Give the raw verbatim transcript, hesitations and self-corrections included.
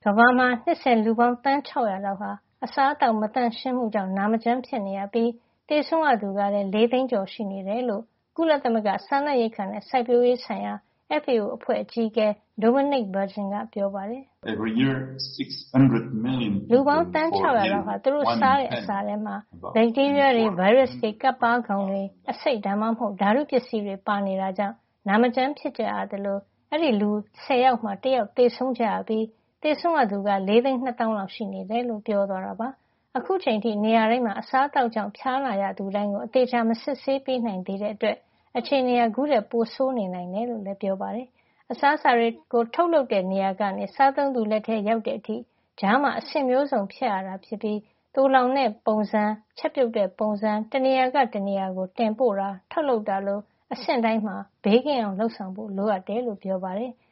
ကမ္ဘာမှာနှစ်စဉ်လူပေါင်းသန်း ၆၀၀ လောက်ဟာအစားအသောက်မသန့်ရှင်းမှုကြောင့်နာမကျန်းဖြစ်နေရပြီးသေဆုံးရသူကလည်း၄သိန်းကျော်ရှိနေတယ်လို့ကုလသမဂ္ဂစားနပ်ရိက္ခာနဲ့စိုက်ပျိုးရေးဆိုင်ရာ F A O အဖွဲ့အကြီးအကဲ Dominique Burgeon ကပြောပါတယ်။လူပေါင်းသန်း ၆၀၀ လောက်ဟာသူတို့စားတဲ့အစာထဲမှာဘက်တီးရီးယားတွေ၊ဗိုင်းရပ်စ်တွေ၊ကပ်ပါးကောင်တွေ၊အဆိပ်ဒါမှမဟုတ်ဓါတုပစ္စည်းတွေပါနေတာကြောင့်နာမကျန်းဖြစ်ကြရသလိုအဲဒီလူဆယ်ယောက်မှာတယောက်သေဆုံးကြရပြီးသေဆုံးရသူက၄သိန်းနှစ်သောင်းလောက်ရှိနေတယ်လို့ပြောသွားတာပါ။အခုချိန်ထိနေရာတိုင်းမှာအစားအသောက်ကြောင့်ဖျားနာရသူတိုင်းကိုအသေချာမစစ်ဆေးပေးနိုင်သေးတဲ့အတွက်အခြေအနေကခုထက်ပိုဆိုးနေနိုင်တယ်လို့လည်းပြောပါတယ်။အစားအစာတွေကိုထုတ်လုပ်တဲ့နေရာကနေစားသုံးသူလက်ထဲရောက်တဲ့အထိကြားမှာအဆင့်မျိုးစုံဖြတ်ရတာဖြစ်ပြီးသိုလှောင်တဲ့ပုံစံ၊ချက်ပြုတ်တဲ့ပုံစံ၊တနေရာကတနေရာကိုတင်ပို့တာ၊ထုတ်လုပ်တာလိုအဆင့်တိုင်းမှာဘေးကင်းအောင်လုပ်ဆောင်ဖို့လိုအပ်တယ်လို့ပြောပါတယ်